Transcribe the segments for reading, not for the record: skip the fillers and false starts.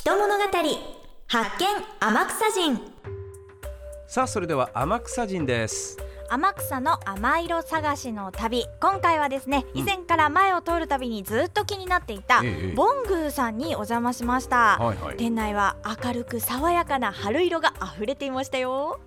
人物語発見天草人。 さあそれでは天草人です。 天草の甘色探しの旅、今回はですね、以前から前を通るたびにずっと気になっていたボングーさんにお邪魔しました、店内は明るく爽やかな春色があふれていましたよ。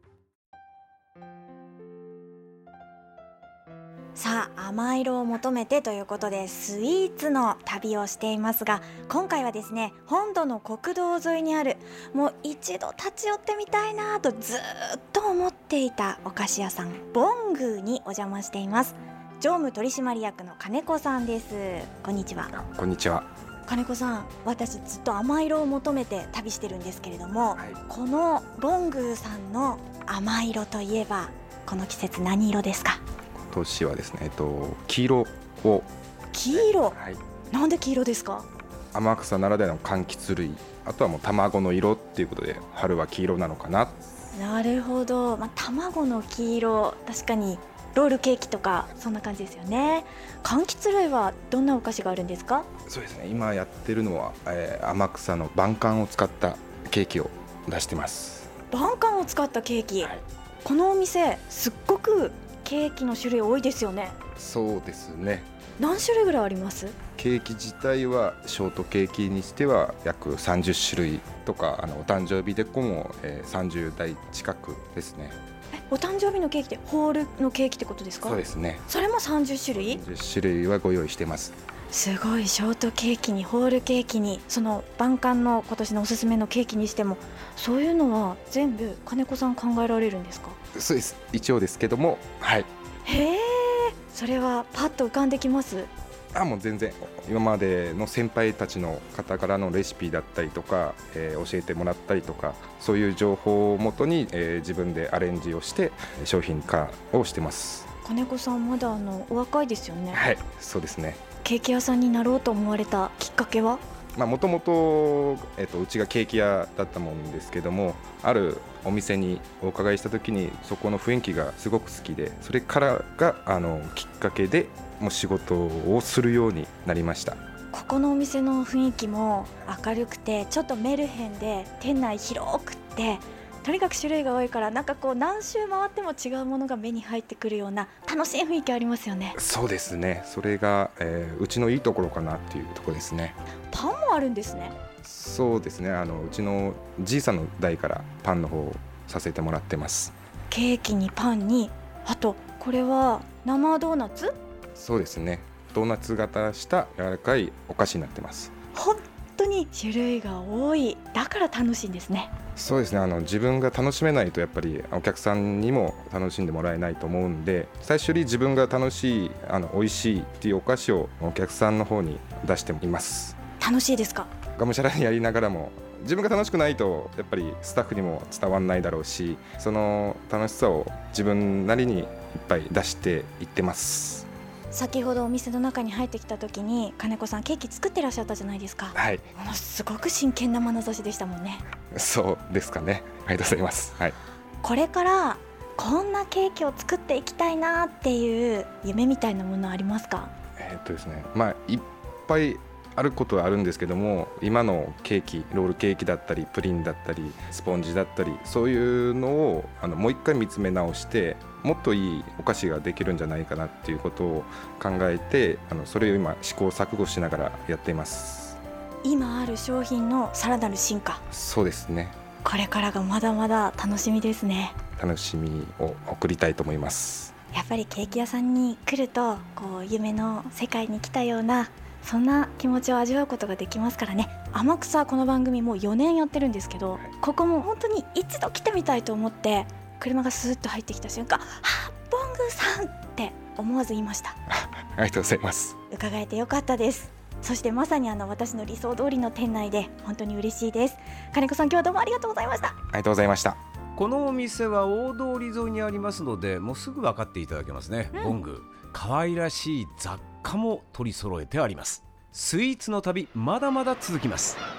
さあ甘色を求めてということでスイーツの旅をしていますが、今回はですね、本土の国道沿いにある、もう一度立ち寄ってみたいなとずっと思っていたお菓子屋さんボングーにお邪魔しています。常務取締役の金子さんです。こんにちは。 こんにちは。 金子さん、私ずっと甘色を求めて旅してるんですけれども、このボングーさんの甘色といえばこの季節何色ですか？ 今年はですね、黄色を。 黄色、なんで黄色ですか？ 天草ならではの柑橘類、あとはもう卵の色っていうことで春は黄色なのかな。 なるほど、卵の黄色、確かにロールケーキとかそんな感じですよね。柑橘類はどんなお菓子があるんですか？ そうですね、今やってるのは、天草の晩柑を使ったケーキを出してます。 晩柑を使ったケーキ、このお店すっごくケーキの種類多いですよね。 そうですね。 何種類ぐらいあります？ ケーキ自体はショートケーキにしては約30種類とか、お誕生日デコも、30台近くですね。 お誕生日のケーキってホールのケーキってことですか？ そうですね。 それも30種類 ？30種類はご用意してます。 すごい。ショートケーキにホールケーキに、その晩柑の今年のおすすめのケーキにしても、そういうのは全部金子さん考えられるんですか？ そうです、一応ですけども。 へえ、それはパッと浮かんできます？ もう全然今までの先輩たちの方からのレシピだったりとか、教えてもらったりとか、そういう情報をもとに、自分でアレンジをして商品化をしてます。 金子さんまだお若いですよね？ はい、そうですね。 ケーキ屋さんになろうと思われたきっかけは？ もともとうちがケーキ屋だったもんですけども、あるお店にお伺いした時にそこの雰囲気がすごく好きで、それからがきっかけでもう仕事をするようになりました。 ここのお店の雰囲気も明るくて、ちょっとメルヘンで、店内広くって、とにかく種類が多いから、なんかこう何周回っても違うものが目に入ってくるような楽しい雰囲気ありますよね。 そうですね。それが、うちのいいところかなっていうところですね。 パンもあるんですね。 そうですね。うちのじいさんの代からパンの方をさせてもらってます。 ケーキにパンに、あとこれは生ドーナツ？ そうですね。ドーナツ型した柔らかいお菓子になってます。 本当に種類が多い、だから楽しいんですね。 そうですね。自分が楽しめないとやっぱりお客さんにも楽しんでもらえないと思うんで、最初に自分が楽しい美味しいっていうお菓子をお客さんの方に出しています。 楽しいですか？ がむしゃらにやりながらも、自分が楽しくないとやっぱりスタッフにも伝わらないだろうし、その楽しさを自分なりにいっぱい出していってます。 先ほどお店の中に入ってきた時に金子さんケーキ作ってらっしゃったじゃないですか。 はい。 ものすごく真剣な眼差しでしたもんね。 そうですかね。ありがとうございます。はい。 これからこんなケーキを作っていきたいなっていう夢みたいなものありますか？ ですね、いっぱいあることはあるんですけども、今のケーキ、ロールケーキだったりプリンだったりスポンジだったり、そういうのをもう一回見つめ直して、もっといいお菓子ができるんじゃないかなっていうことを考えて、それを今試行錯誤しながらやっています。 今ある商品のさらなる進化。 そうですね。 これからがまだまだ楽しみですね。 楽しみを送りたいと思います。 やっぱりケーキ屋さんに来ると、こう夢の世界に来たような、そんな気持ちを味わうことができますからね。天草、この番組もう4年やってるんですけど、ここも本当に一度来てみたいと思って、車がスーッと入ってきた瞬間、ボングーさんって思わず言いました。 ありがとうございます。 伺えてよかったです。そしてまさに私の理想通りの店内で本当に嬉しいです。金子さん、今日はどうもありがとうございました。 ありがとうございました。 このお店は大通り沿いにありますので、もうすぐ分かっていただけますね。ボングー、可愛らしい雑貨も取り揃えてあります。スイーツの旅、まだまだ続きます。